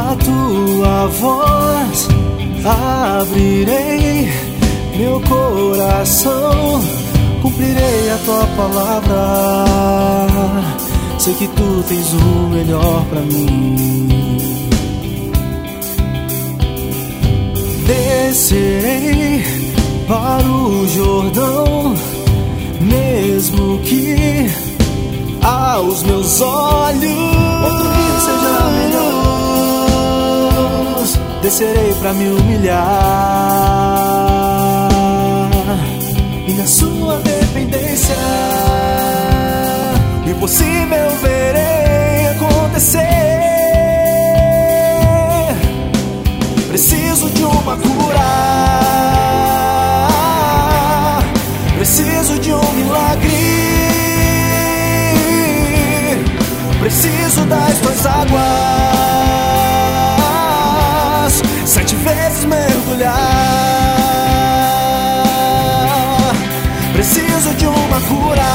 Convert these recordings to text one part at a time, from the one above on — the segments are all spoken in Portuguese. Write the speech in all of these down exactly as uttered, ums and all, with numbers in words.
A tua voz abrirei meu coração, cumprirei a tua palavra. Sei que tu tens o melhor pra mim. Descerei para o Jordão, mesmo que aos meus olhos outro rio seja melhor. Descerei pra me humilhar e na sua dependência o impossível verei acontecer. Preciso de uma cura, preciso de um milagre, preciso das tuas águas, sete vezes mergulhar. Preciso de uma cura,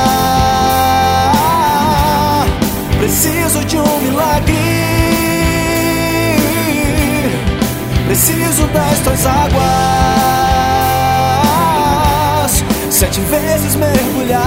preciso de um milagre, preciso das tuas águas, sete vezes mergulhar.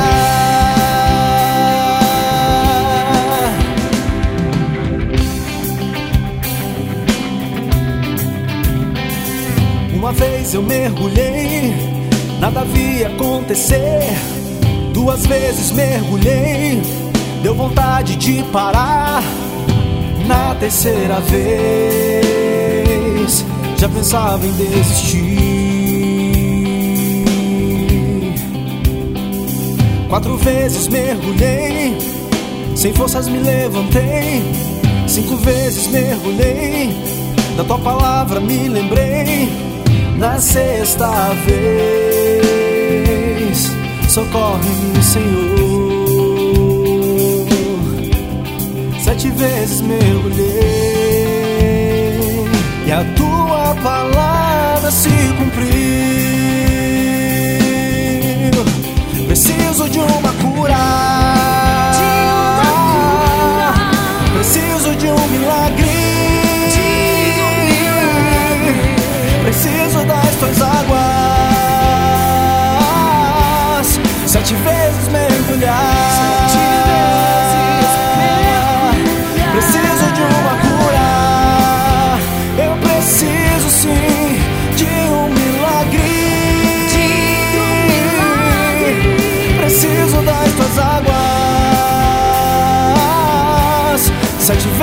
Uma vez eu mergulhei, nada via acontecer. Duas vezes mergulhei, deu vontade de parar. Na terceira vez, já pensava em desistir. Quatro vezes mergulhei, sem forças me levantei. Cinco vezes mergulhei, da tua palavra me lembrei. Na sexta vez, socorre-me, Senhor. Sete vezes mergulhei e a tua palavra se cumpriu. Preciso de uma cura, preciso de um milagre, preciso das tuas águas, sete vezes mergulhar. Preciso de uma cura, eu preciso sim de um milagre, preciso das tuas águas, sete